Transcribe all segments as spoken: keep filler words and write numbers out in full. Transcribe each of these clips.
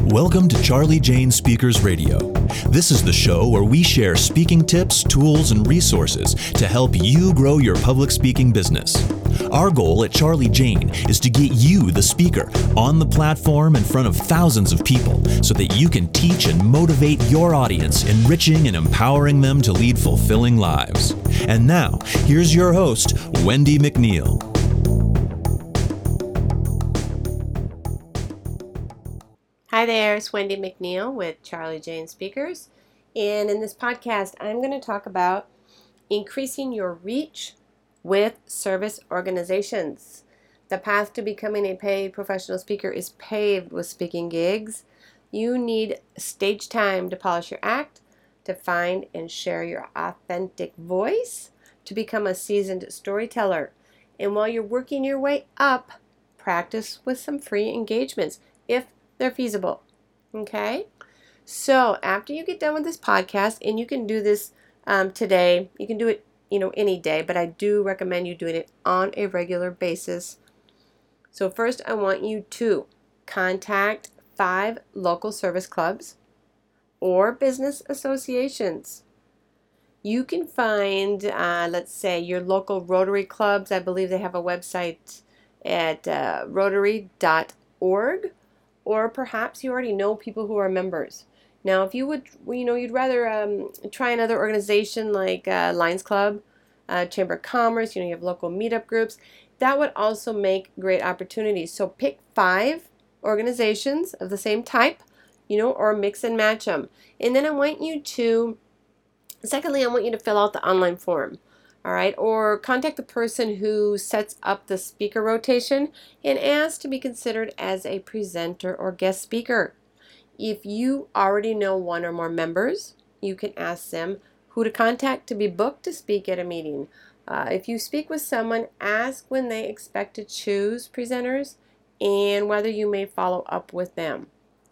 Welcome to Charlie Jane Speakers Radio. This is the show where we share speaking tips, tools, and resources to help you grow your public speaking business. Our goal at Charlie Jane is to get you, the speaker, on the platform in front of thousands of people so that you can teach and motivate your audience, enriching and empowering them to lead fulfilling lives. And now, here's your host, Wendy McNeil. Hi there, it's Wendy McNeil with Charlie Jane Speakers, and in this podcast I'm going to talk about increasing your reach with service organizations. The path to becoming a paid professional speaker is paved with speaking gigs. You need stage time to polish your act, to find and share your authentic voice, to become a seasoned storyteller. And while you're working your way up, practice with some free engagements if they're feasible. Okay? So after you get done with this podcast, and you can do this um, today, you can do it, you know, any day, but I do recommend you doing it on a regular basis. So first, I want you to contact five local service clubs or business associations. You can find, uh, let's say, your local Rotary clubs. I believe they have a website at uh, rotary dot org. Or perhaps you already know people who are members. Now, if you would, you know, you'd rather um, try another organization like uh, Lions Club, uh, Chamber of Commerce, you know, you have local meetup groups, that would also make great opportunities. So pick five organizations of the same type, you know, or mix and match them. And then I want you to, secondly, I want you to fill out the online form. All right, or contact the person who sets up the speaker rotation and ask to be considered as a presenter or guest speaker. If you already know one or more members, you can ask them who to contact to be booked to speak at a meeting. Uh, if you speak with someone, ask when they expect to choose presenters and whether you may follow up with them.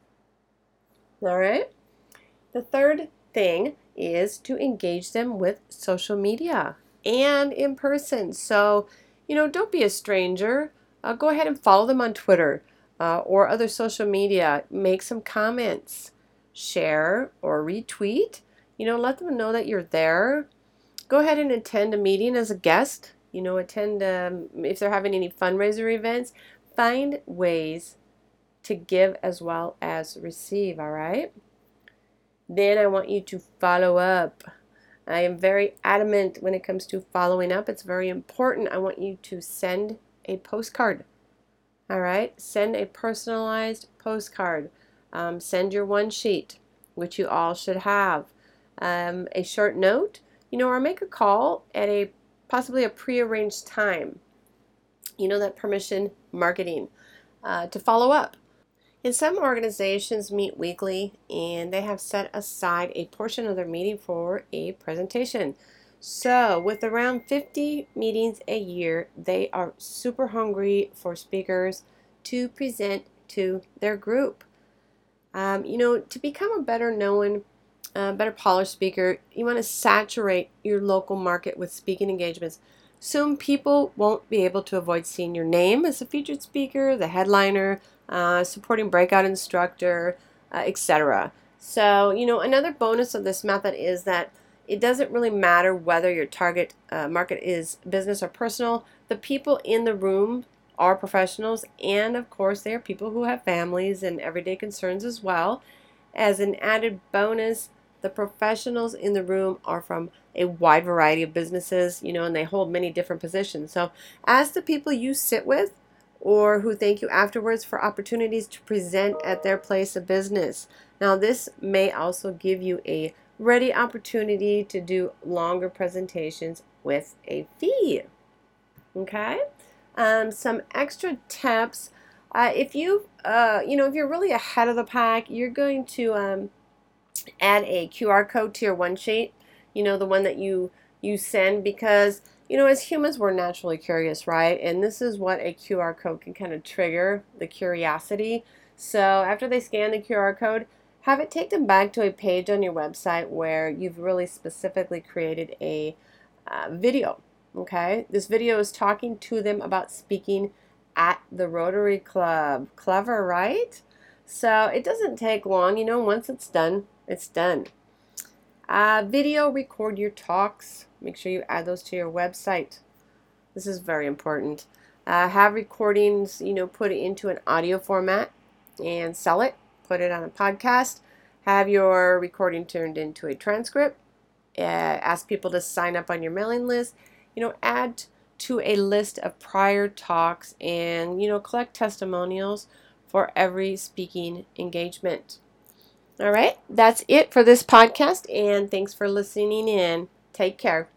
All right. The third thing is to engage them with social media and in person. So, you know, don't be a stranger. Uh, go ahead and follow them on Twitter uh, or other social media. Make some comments, share or retweet. You know, let them know that you're there. Go ahead and attend a meeting as a guest. You know, attend um, if they're having any fundraiser events. Find ways to give as well as receive, all right? Then I want you to follow up. I am very adamant when it comes to following up. It's very important. I want you to send a postcard. All right? Send a personalized postcard. Um, send your one sheet, which you all should have. Um, a short note, you know, or make a call at a possibly a prearranged time. You know, that permission marketing uh, to follow up. And some organizations meet weekly and they have set aside a portion of their meeting for a presentation. So with around fifty meetings a year, they are super hungry for speakers to present to their group. Um, you know, to become a better known, uh, better polished speaker, you want to saturate your local market with speaking engagements. Soon people won't be able to avoid seeing your name as a featured speaker, the headliner, uh, supporting breakout instructor, uh, et cetera. So, you know, another bonus of this method is that it doesn't really matter whether your target uh, market is business or personal. The people in the room are professionals, and of course, they are people who have families and everyday concerns as well. As an added bonus, the professionals in the room are from a wide variety of businesses, you know, and they hold many different positions. So ask the people you sit with or who thank you afterwards for opportunities to present at their place of business. Now, this may also give you a ready opportunity to do longer presentations with a fee. Okay? Um, some extra tips. Uh, if you, uh, you know, if you're really ahead of the pack, you're going to um, add a Q R code to your one sheet, you know, the one that you you send, because, you know, as humans, we're naturally curious, right? And this is what a Q R code can kind of trigger, the curiosity. So after they scan the Q R code, have it take them back to a page on your website where you've really specifically created a uh, video, okay? This video is talking to them about speaking at the Rotary Club. Clever, right? So it doesn't take long. You know, once it's done, it's done. Uh, video, record your talks. Make sure you add those to your website. This is very important. Uh, have recordings, you know, put it into an audio format and sell it. Put it on a podcast. Have your recording turned into a transcript. Uh, ask people to sign up on your mailing list. You know, add to a list of prior talks and, you know, collect testimonials for every speaking engagement. All right, that's it for this podcast, and thanks for listening in. Take care.